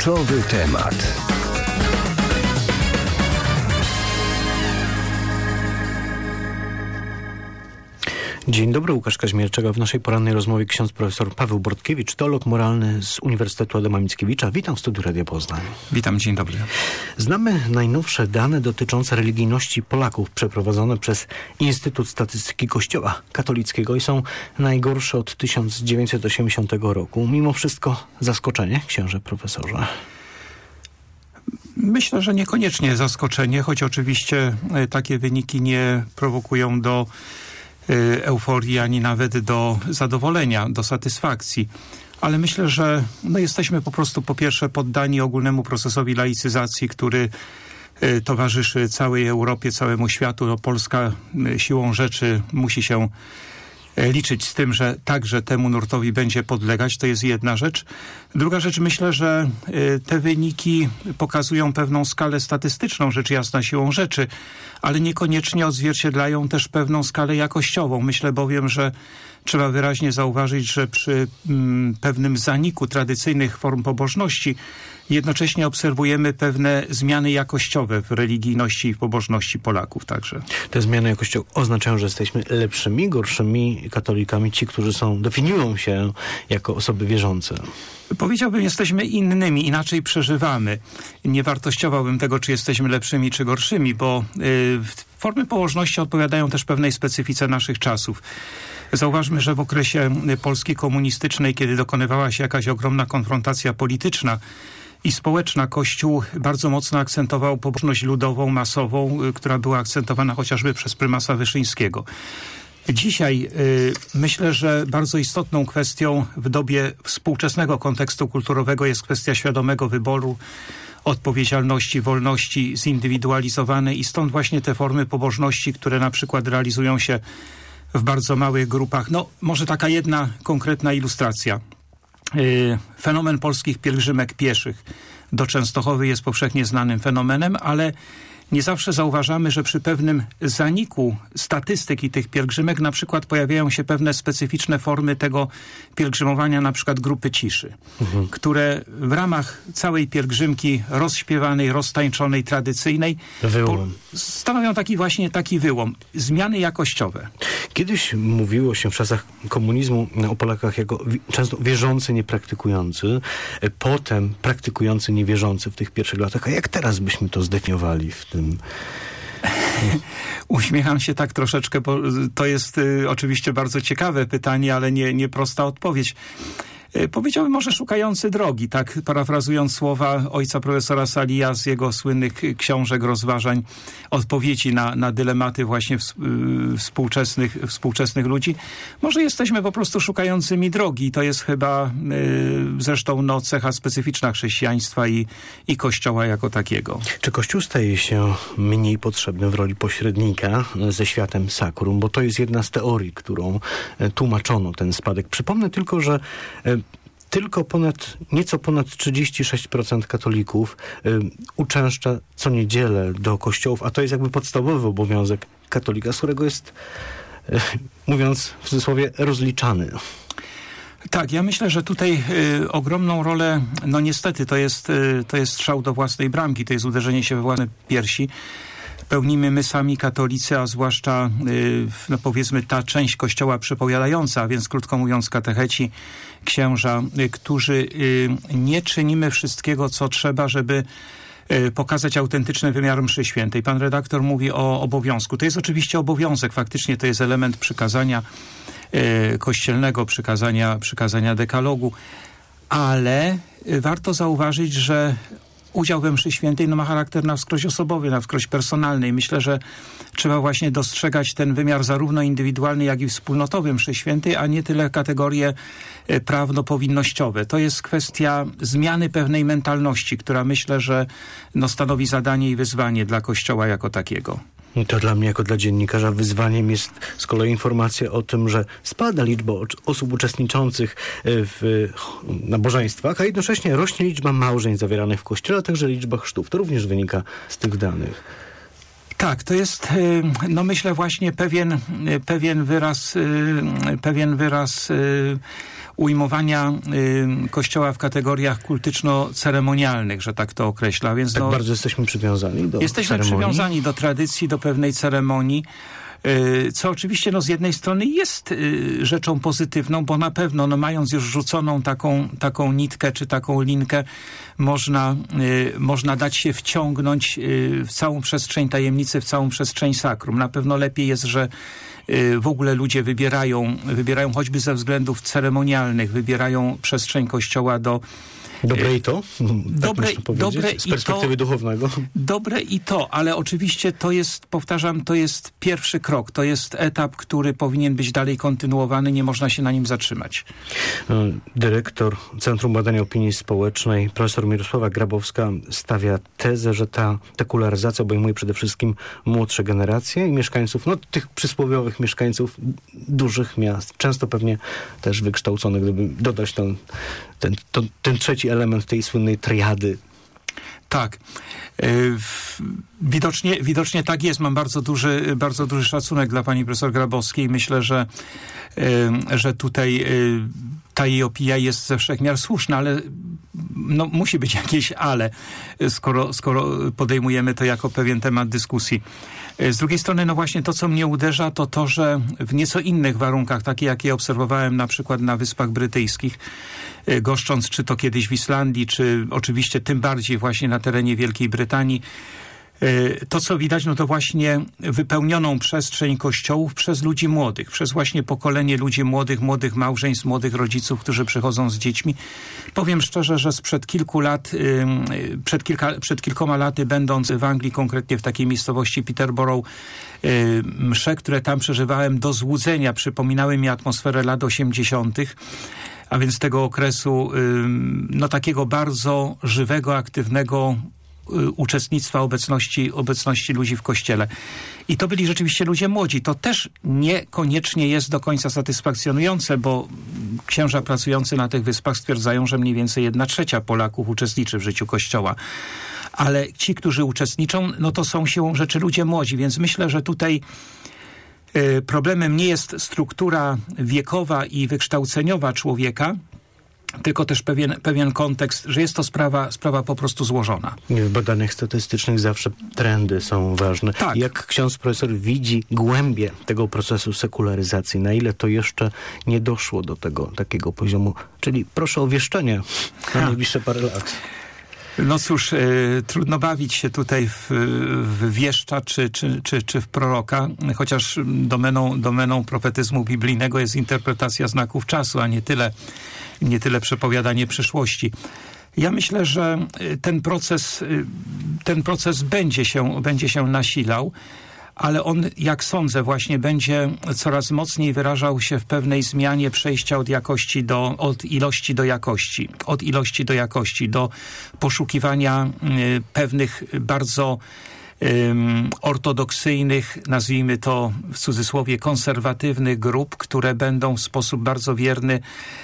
Kluczowy temat. Dzień dobry, Łukasz Kaźmierczak. W naszej porannej rozmowie ksiądz profesor Paweł Bortkiewicz, teolog moralny z Uniwersytetu Adama Mickiewicza. Witam w studiu Radia Poznań. Witam, dzień dobry. Znamy najnowsze dane dotyczące religijności Polaków przeprowadzone przez Instytut Statystyki Kościoła Katolickiego i są najgorsze od 1980 roku. Mimo wszystko zaskoczenie, księże profesorze? Myślę, że niekoniecznie zaskoczenie, choć oczywiście takie wyniki nie prowokują do euforii, ani nawet do zadowolenia, do satysfakcji. Ale myślę, że jesteśmy po prostu po pierwsze poddani ogólnemu procesowi laicyzacji, który towarzyszy całej Europie, całemu światu. Polska siłą rzeczy musi się liczyć z tym, że także temu nurtowi będzie podlegać. To jest jedna rzecz. Druga rzecz, myślę, że te wyniki pokazują pewną skalę statystyczną, rzecz jasna, siłą rzeczy, ale niekoniecznie odzwierciedlają też pewną skalę jakościową. Myślę bowiem, że trzeba wyraźnie zauważyć, że przy pewnym zaniku tradycyjnych form pobożności jednocześnie obserwujemy pewne zmiany jakościowe w religijności i w pobożności Polaków także. Te zmiany jakościowe oznaczają, że jesteśmy lepszymi, gorszymi katolikami, ci, którzy definiują się jako osoby wierzące? Powiedziałbym, jesteśmy innymi, inaczej przeżywamy. Nie wartościowałbym tego, czy jesteśmy lepszymi, czy gorszymi, bo formy pobożności odpowiadają też pewnej specyfice naszych czasów. Zauważmy, że w okresie Polski komunistycznej, kiedy dokonywała się jakaś ogromna konfrontacja polityczna i społeczna, Kościół bardzo mocno akcentował pobożność ludową, masową, która była akcentowana chociażby przez prymasa Wyszyńskiego. Dzisiaj myślę, że bardzo istotną kwestią w dobie współczesnego kontekstu kulturowego jest kwestia świadomego wyboru, odpowiedzialności, wolności zindywidualizowanej i stąd właśnie te formy pobożności, które na przykład realizują się w bardzo małych grupach. Może taka jedna konkretna ilustracja. Fenomen polskich pielgrzymek pieszych do Częstochowy jest powszechnie znanym fenomenem, ale nie zawsze zauważamy, że przy pewnym zaniku statystyki tych pielgrzymek na przykład pojawiają się pewne specyficzne formy tego pielgrzymowania, na przykład grupy ciszy, które w ramach całej pielgrzymki rozśpiewanej, roztańczonej, tradycyjnej stanowią taki wyłom. Zmiany jakościowe. Kiedyś mówiło się w czasach komunizmu o Polakach jako często wierzący, niepraktykujący, potem praktykujący, niewierzący w tych pierwszych latach. A jak teraz byśmy to zdefiniowali w tym? Uśmiecham się tak troszeczkę, bo to jest oczywiście bardzo ciekawe pytanie, ale nie prosta odpowiedź. Powiedziałbym może szukający drogi, tak parafrazując słowa ojca profesora Salija z jego słynnych książek, rozważań, odpowiedzi na dylematy właśnie współczesnych ludzi. Może jesteśmy po prostu szukającymi drogi i to jest chyba zresztą cecha specyficzna chrześcijaństwa i Kościoła jako takiego. Czy Kościół staje się mniej potrzebny w roli pośrednika ze światem sakrum? Bo to jest jedna z teorii, którą tłumaczono ten spadek. Przypomnę tylko, że tylko nieco ponad 36% katolików uczęszcza co niedzielę do kościołów, a to jest jakby podstawowy obowiązek katolika, z którego jest, mówiąc w cudzysłowie, rozliczany. Tak, ja myślę, że tutaj ogromną rolę, niestety to jest strzał do własnej bramki, to jest uderzenie się we własne piersi. Pełnimy my sami katolicy, a zwłaszcza powiedzmy ta część Kościoła przepowiadająca, a więc krótko mówiąc katecheci, księża, którzy nie czynimy wszystkiego, co trzeba, żeby pokazać autentyczny wymiar mszy świętej. Pan redaktor mówi o obowiązku. To jest oczywiście obowiązek, faktycznie to jest element przykazania kościelnego, przykazania dekalogu, ale warto zauważyć, że udział we mszy świętej ma charakter na wskroś osobowy, na wskroś personalny. Myślę, że trzeba właśnie dostrzegać ten wymiar zarówno indywidualny, jak i wspólnotowy mszy świętej, a nie tyle kategorie prawno-powinnościowe. To jest kwestia zmiany pewnej mentalności, która myślę, że stanowi zadanie i wyzwanie dla Kościoła jako takiego. To dla mnie, jako dla dziennikarza, wyzwaniem jest z kolei informacja o tym, że spada liczba osób uczestniczących w nabożeństwach, a jednocześnie rośnie liczba małżeństw zawieranych w kościele, a także liczba chrztów. To również wynika z tych danych. Tak, to jest, no myślę właśnie pewien wyraz ujmowania Kościoła w kategoriach kultyczno-ceremonialnych, że tak to określa. Więc tak bardzo jesteśmy przywiązani do ceremonii. Przywiązani do tradycji, do pewnej ceremonii, co oczywiście z jednej strony jest rzeczą pozytywną, bo na pewno mając już rzuconą taką nitkę czy taką linkę, można dać się wciągnąć w całą przestrzeń tajemnicy, w całą przestrzeń sakrum. Na pewno lepiej jest, że w ogóle ludzie wybierają choćby ze względów ceremonialnych, wybierają przestrzeń Kościoła do... Dobre i to? Dobre z perspektywy duchownego. Dobre i to, ale oczywiście to jest, powtarzam, to jest pierwszy krok. To jest etap, który powinien być dalej kontynuowany. Nie można się na nim zatrzymać. Dyrektor Centrum Badania Opinii Społecznej, profesor Mirosława Grabowska, stawia tezę, że ta sekularyzacja obejmuje przede wszystkim młodsze generacje i mieszkańców, tych przysłowiowych mieszkańców dużych miast. Często pewnie też wykształconych, gdyby dodać ten trzeci element tej słynnej triady. Tak. Widocznie tak jest. Mam bardzo duży szacunek dla pani profesor Grabowskiej. Myślę, że tutaj ta jej opinia jest ze wszech miar słuszna, ale musi być jakieś ale, skoro podejmujemy to jako pewien temat dyskusji. Z drugiej strony, właśnie to, co mnie uderza, to, że w nieco innych warunkach, takie jakie obserwowałem na przykład na Wyspach Brytyjskich, goszcząc czy to kiedyś w Islandii, czy oczywiście tym bardziej właśnie na terenie Wielkiej Brytanii, to, co widać, to właśnie wypełnioną przestrzeń kościołów przez ludzi młodych, przez właśnie pokolenie ludzi młodych małżeństw, młodych rodziców, którzy przychodzą z dziećmi. Powiem szczerze, że sprzed kilku lat, przed kilkoma laty, będąc w Anglii, konkretnie w takiej miejscowości Peterborough, msze, które tam przeżywałem, do złudzenia przypominały mi atmosferę lat 80., a więc tego okresu takiego bardzo żywego, aktywnego uczestnictwa, obecności ludzi w kościele. I to byli rzeczywiście ludzie młodzi. To też niekoniecznie jest do końca satysfakcjonujące, bo księża pracujący na tych wyspach stwierdzają, że mniej więcej 1/3 Polaków uczestniczy w życiu Kościoła. Ale ci, którzy uczestniczą, to są siłą rzeczy ludzie młodzi, więc myślę, że tutaj problemem nie jest struktura wiekowa i wykształceniowa człowieka, tylko też pewien kontekst, że jest to sprawa po prostu złożona. W badaniach statystycznych zawsze trendy są ważne. Tak. Jak ksiądz profesor widzi głębię tego procesu sekularyzacji? Na ile to jeszcze nie doszło do tego takiego poziomu? Czyli proszę o wieszczenie na najbliższe parę lat. No cóż, trudno bawić się tutaj w wieszcza czy w proroka, chociaż domeną profetyzmu biblijnego jest interpretacja znaków czasu, a nie tyle przepowiadanie przyszłości. Ja myślę, że ten proces będzie się nasilał, ale on, jak sądzę, właśnie będzie coraz mocniej wyrażał się w pewnej zmianie przejścia od ilości do jakości, do poszukiwania pewnych bardzo ortodoksyjnych, nazwijmy to w cudzysłowie konserwatywnych grup, które będą w sposób bardzo wierny,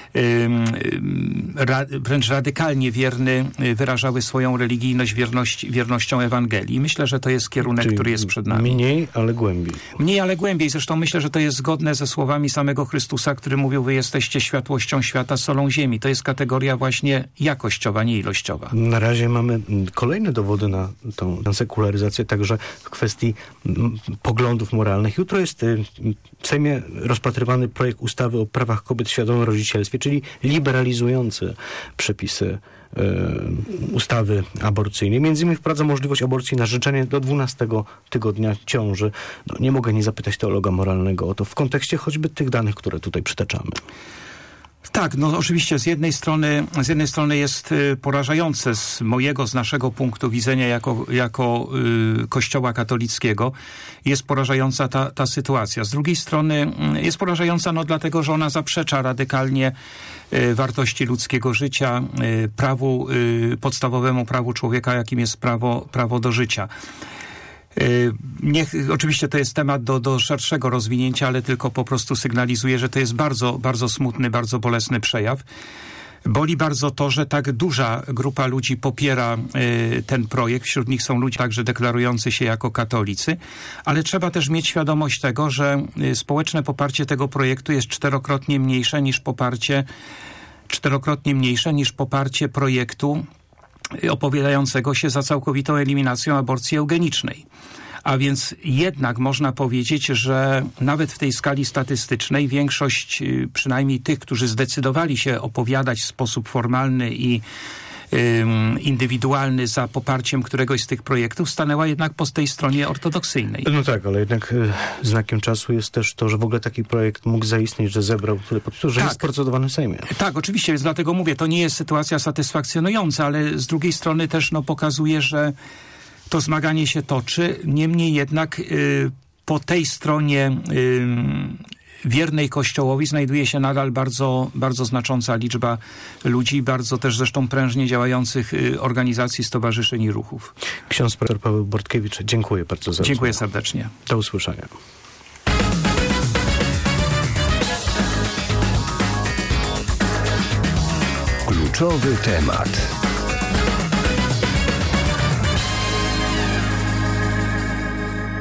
wręcz radykalnie wierny, wyrażały swoją religijność wiernością Ewangelii. Myślę, że to jest kierunek, który jest przed nami. Mniej, ale głębiej. Mniej, ale głębiej. Zresztą myślę, że to jest zgodne ze słowami samego Chrystusa, który mówił: wy jesteście światłością świata, solą ziemi. To jest kategoria właśnie jakościowa, nie ilościowa. Na razie mamy kolejne dowody na tą sekularyzację, także w kwestii poglądów moralnych. Jutro jest w Sejmie rozpatrywany projekt ustawy o prawach kobiet w świadomym rodzicielstwie, czyli liberalizujący przepisy ustawy aborcyjnej. Między innymi wprowadza możliwość aborcji na życzenie do 12 tygodnia ciąży. Nie mogę nie zapytać teologa moralnego o to w kontekście choćby tych danych, które tutaj przytaczamy. Tak, oczywiście z jednej strony jest porażające z naszego punktu widzenia jako Kościoła katolickiego, jest porażająca ta sytuacja. Z drugiej strony jest porażająca dlatego, że ona zaprzecza radykalnie wartości ludzkiego życia, podstawowemu prawu człowieka, jakim jest prawo do życia. Oczywiście to jest temat do szerszego rozwinięcia, ale tylko po prostu sygnalizuje, że to jest bardzo, bardzo smutny, bardzo bolesny przejaw. Boli bardzo to, że tak duża grupa ludzi popiera ten projekt. Wśród nich są ludzie także deklarujący się jako katolicy, ale trzeba też mieć świadomość tego, że społeczne poparcie tego projektu jest czterokrotnie mniejsze niż poparcie projektu opowiadającego się za całkowitą eliminacją aborcji eugenicznej. A więc jednak można powiedzieć, że nawet w tej skali statystycznej większość, przynajmniej tych, którzy zdecydowali się opowiadać w sposób formalny i indywidualny za poparciem któregoś z tych projektów, stanęła jednak po tej stronie ortodoksyjnej. No tak, ale jednak znakiem czasu jest też to, że w ogóle taki projekt mógł zaistnieć, że zebrał tyle podpisów, że jest procedowany w Sejmie. Tak, oczywiście, więc dlatego mówię, to nie jest sytuacja satysfakcjonująca, ale z drugiej strony też pokazuje, że to zmaganie się toczy. Niemniej jednak po tej stronie wiernej Kościołowi znajduje się nadal bardzo, bardzo znacząca liczba ludzi, bardzo też zresztą prężnie działających organizacji, stowarzyszeń i ruchów. Ksiądz profesor Paweł Bortkiewicz, dziękuję bardzo za rozmowę. Dziękuję serdecznie. Do usłyszenia. Kluczowy temat.